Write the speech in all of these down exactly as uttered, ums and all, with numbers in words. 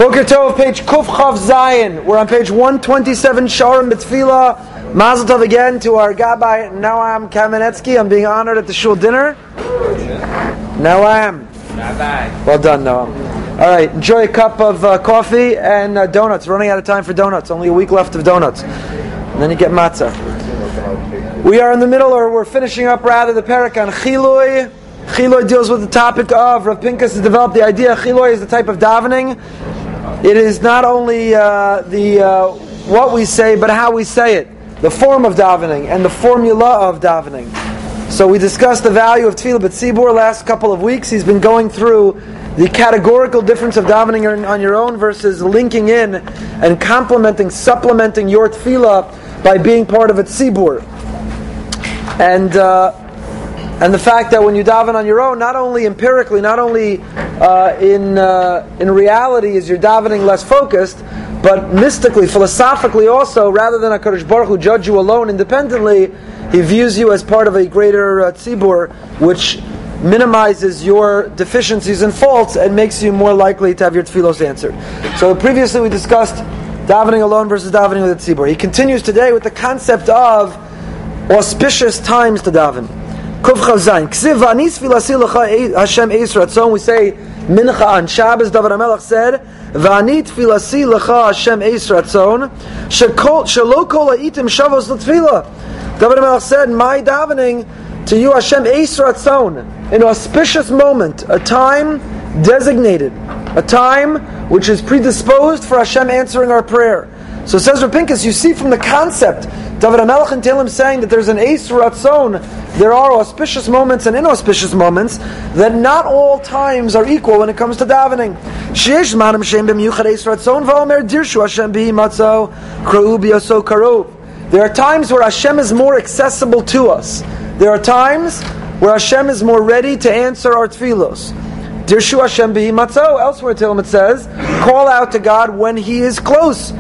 Boker Tov, page Kuf Chav Zayin. We're on page one twenty-seven, Sharm B'Tfilah. Mazel Tov again to our Gabbai Noam Kamenetsky. I'm being honored at the shul dinner. Noam. Well done, Noam. All right, enjoy a cup of uh, coffee and uh, donuts. We're running out of time for donuts. Only a week left of donuts. And then you get matzah. We are in the middle, or we're finishing up rather, the parak on Chilui. Chilui deals with the topic of, Rav Pinkus has developed the idea, Chilui is the type of davening. It is not only uh, the uh, what we say, but how we say it. The form of davening and the formula of davening. So we discussed the value of Tefillah B'Tzibur last couple of weeks. He's been going through the categorical difference of davening on your own versus linking in and complementing, supplementing your Tefillah by being part of a Tzibur. And uh, and the fact that when you daven on your own, not only empirically, not only uh, in uh, in reality is your davening less focused, but mystically, philosophically also, rather than HaKadosh Baruch Hu judge you alone independently, He views you as part of a greater uh, tzibur, which minimizes your deficiencies and faults and makes you more likely to have your tefillos answered. So previously we discussed davening alone versus davening with a tzibur. He continues today with the concept of auspicious times to daven. Kuf Chav Zayin. Ksiv v'anis filasi l'cha Hashem eis ratzon. We say mincha on Shabbos. David HaMelech said, "V'ani tfilasi l'cha Hashem eis ratzon shelo kol ha'itim shavos l'tfilah." David HaMelech said, "My davening to you, Hashem eis ratzon, an auspicious moment, a time designated, a time which is predisposed for Hashem answering our prayer." So says Rav Pinkus, you see from the concept, David HaMelech and Tehillim saying that there's an eis ratzon, there are auspicious moments and inauspicious moments, that not all times are equal when it comes to davening. Sheyesh zmanim she'em b'miyuchad eis ratzon v'omer dirshu Hashem bihi matzo kra'u b'yoso karov. There are times where Hashem is more accessible to us. There are times where Hashem is more ready to answer our tefillos. Dirshu Hashem bihi matzo. Elsewhere Tehillim it says, call out to God when He is close.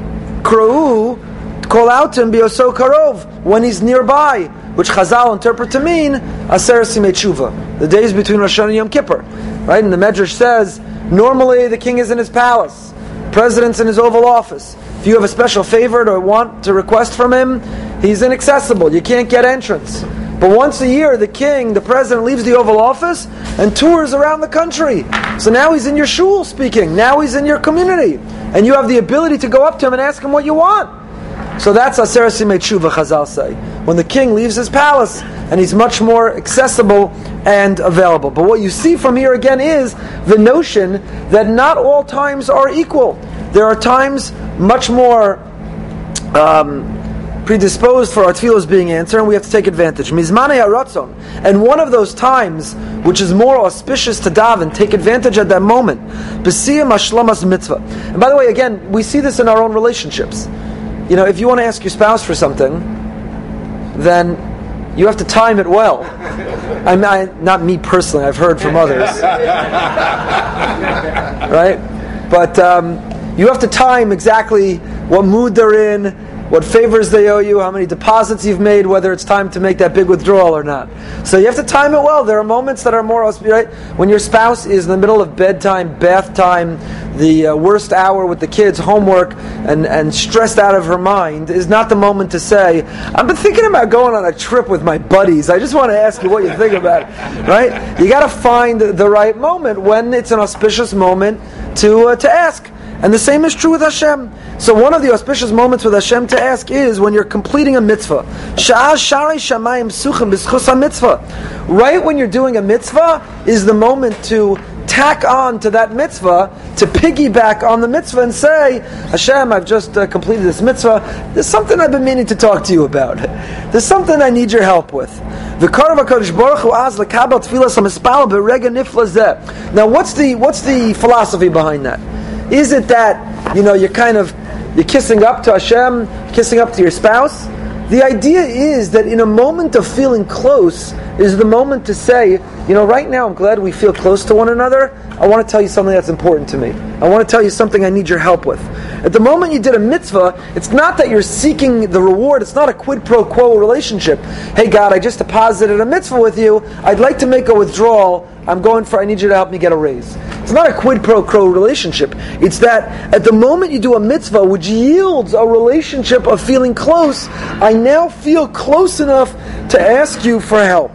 Kra'u, call out to Him b'yoso karov, when He's nearby, which Chazal interpret to mean Aser Simei Tshuva, the days between Rosh Hashanah and Yom Kippur. Right? And the Medrash says, normally the king is in his palace, president's in his Oval Office. If you have a special favor or want to request from him, he's inaccessible. You can't get entrance. But once a year, the king, the president, leaves the Oval Office and tours around the country. So now he's in your shul speaking. Now he's in your community. And you have the ability to go up to him and ask him what you want. So that's Aser Simei Tshuva, Chazal say. When the king leaves his palace and he's much more accessible and available. But what you see from here again is the notion that not all times are equal. There are times much more um, predisposed for our tefillos being answered, and we have to take advantage. Mizmanei haratzon. And one of those times, which is more auspicious to daven, take advantage at that moment. B'siyam hashlamas mitzvah. And by the way, again, we see this in our own relationships. You know, if you want to ask your spouse for something, then you have to time it well. I mean, I, not me personally, I've heard from others. Right? But um, you have to time exactly what mood they're in, what favors they owe you, how many deposits you've made, whether it's time to make that big withdrawal or not. So you have to time it well. There are moments that are more auspicious, right? When your spouse is in the middle of bedtime, bath time, the uh, worst hour with the kids, homework, and, and stressed out of her mind, is not the moment to say, I've been thinking about going on a trip with my buddies. I just want to ask you what you think about it. Right? You got to find the right moment when it's an auspicious moment to uh, to ask. And the same is true with Hashem. So one of the auspicious moments with Hashem to ask is when you're completing a mitzvah. Sha'az sharei shamayim suchim b'schus ha-mitzvah. Right when you're doing a mitzvah is the moment to tack on to that mitzvah, to piggyback on the mitzvah and say, Hashem, I've just uh, completed this mitzvah. There's something I've been meaning to talk to you about. There's something I need your help with. Now what's the what's the philosophy behind that? Is it that, you know, you're kind of, you're kissing up to Hashem, kissing up to your spouse? The idea is that in a moment of feeling close is the moment to say, you know, right now I'm glad we feel close to one another. I want to tell you something that's important to me. I want to tell you something I need your help with. At the moment you did a mitzvah, it's not that you're seeking the reward, it's not a quid pro quo relationship. Hey God, I just deposited a mitzvah with you, I'd like to make a withdrawal, I'm going for, I need you to help me get a raise. It's not a quid pro quo relationship. It's that at the moment you do a mitzvah, which yields a relationship of feeling close, I now feel close enough to ask you for help.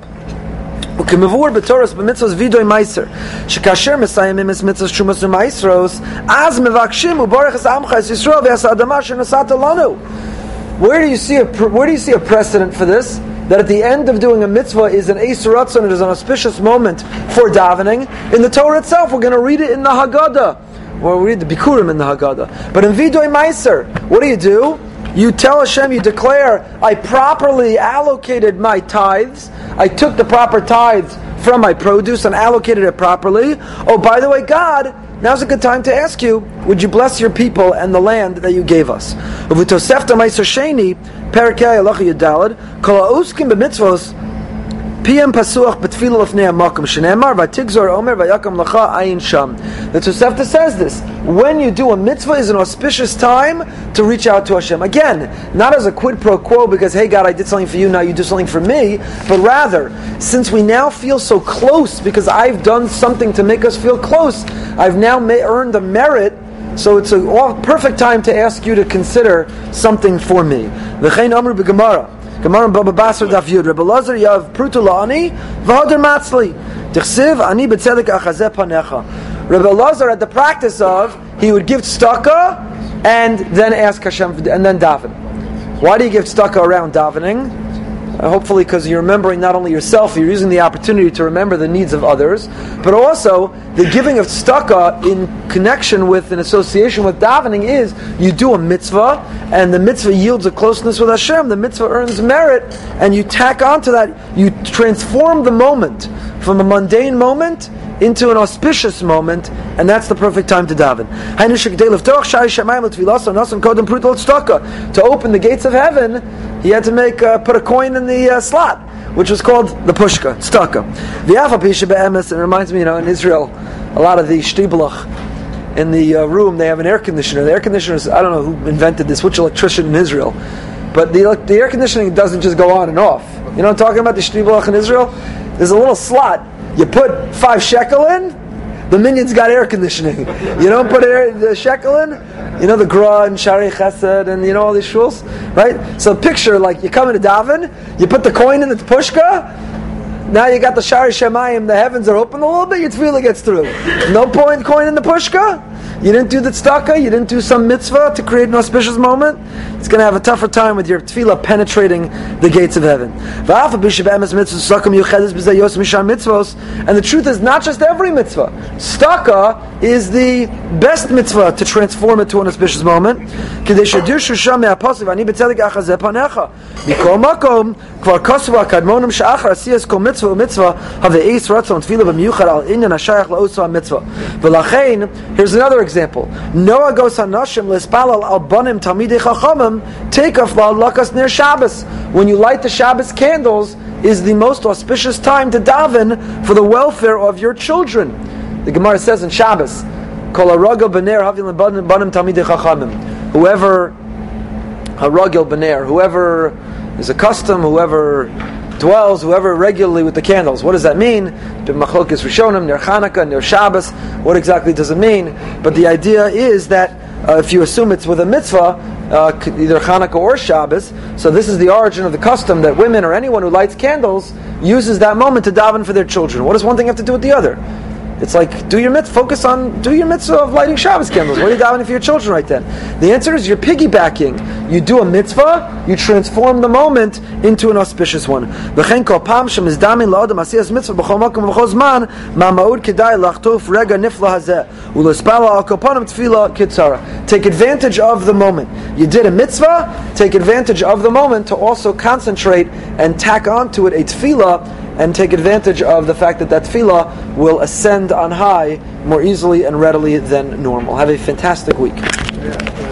וכמבואר בתורס במצוות וידוי מייסר שכאשר מסיימים את מצוות תרומות ומייסרוס אז מבקשים וברך את עמך את ישראל ואת האדמה שנשאת לנו. Where do you see a where do you see a precedent for this? That at the end of doing a mitzvah is an Eis Ratzon, it is an auspicious moment for davening. In the Torah itself, we're going to read it in the Haggadah. Or we read the Bikurim in the Haggadah. But in Vidoy Meiser, what do you do? You tell Hashem, you declare, I properly allocated my tithes. I took the proper tithes from my produce and allocated it properly. Oh, by the way, God, now's a good time to ask you, would you bless your people and the land that you gave us? Uv'tosefta meiser sheni, perikei halacha yudalad, kol ha'oskim b'mitzvos, P M Pasuach B'tfilah Lefnei HaMakom Shenemar V'Tigzor Omer V'Yakam Lacha Ayin Sham. The Tosefta says this: when you do a mitzvah, is an auspicious time to reach out to Hashem. Again, not as a quid pro quo because hey God, I did something for you, now you do something for me, but rather, since we now feel so close because I've done something to make us feel close, I've now ma- earned a merit. So it's a all, perfect time to ask you to consider something for me. V'chein Amru B'Gemara. Gemara Baba Basar Daf Yud. Rebbe Lazar Yav Prutu La'ani V'Hader Matzli Tichsiv Ani B'Tzedek Achazeh Panecha. Rebbe Lazar had the practice of he would give tzedakah and then ask Hashem and then daven. Why do you give tzedakah around davening? Uh, hopefully because you're remembering not only yourself, you're using the opportunity to remember the needs of others, but also the giving of tzedakah in connection with, in association with davening is, you do a mitzvah, and the mitzvah yields a closeness with Hashem, the mitzvah earns merit, and you tack onto that, you transform the moment from a mundane moment into an auspicious moment, and that's the perfect time to daven. To open the gates of heaven, he had to make uh, put a coin in the uh, slot, which was called the pushka, tzedakah. It reminds me, you know, in Israel, a lot of the shtibelach in the uh, room, they have an air conditioner. The air conditioner is, I don't know who invented this, which electrician in Israel, but the the air conditioning doesn't just go on and off. You know what I'm talking about, the shtibelach in Israel? There's a little slot. You put five shekel in, the minyan's got air conditioning. You don't put air, the shekel in, you know the Gra and Shari Chesed and you know all these shuls, right? So picture like you come into daven, you put the coin in the pushka, now you got the Shari Shemayim, the heavens are open a little bit, your tefillah gets through. No point coin in the pushka, you didn't do the tzedakah, you didn't do some mitzvah to create an auspicious moment, it's going to have a tougher time with your tefillah penetrating the gates of heaven. And the truth is, not just every mitzvah. Tzedakah is the best mitzvah to transform it to an auspicious moment. Here's another example. Noah goes hanashim l'espalal al banim talmidei chachamim takeoff la'alakas ner Shabbos. When you light the Shabbos candles, is the most auspicious time to daven for the welfare of your children. The Gemara says in Shabbos, Kol haragel b'ner havil banim talmidei chachamim. Whoever haragel b'ner, whoever is accustomed, whoever dwells, whoever regularly with the candles. What does that mean? B'machlokes rishonim, ner Chanukah, ner Shabbos. What exactly does it mean? But the idea is that uh, if you assume it's with a mitzvah, uh, either Chanukah or Shabbos, so this is the origin of the custom that women or anyone who lights candles uses that moment to daven for their children. What does one thing have to do with the other? It's like, do your mitzvah, focus on, do your mitzvah of lighting Shabbos candles. What are you davening for your children right then? The answer is you're piggybacking. You do a mitzvah, you transform the moment into an auspicious one. Take advantage of the moment. You did a mitzvah, take advantage of the moment to also concentrate and tack onto it a tefillah, and take advantage of the fact that that tefillah will ascend on high more easily and readily than normal. Have a fantastic week.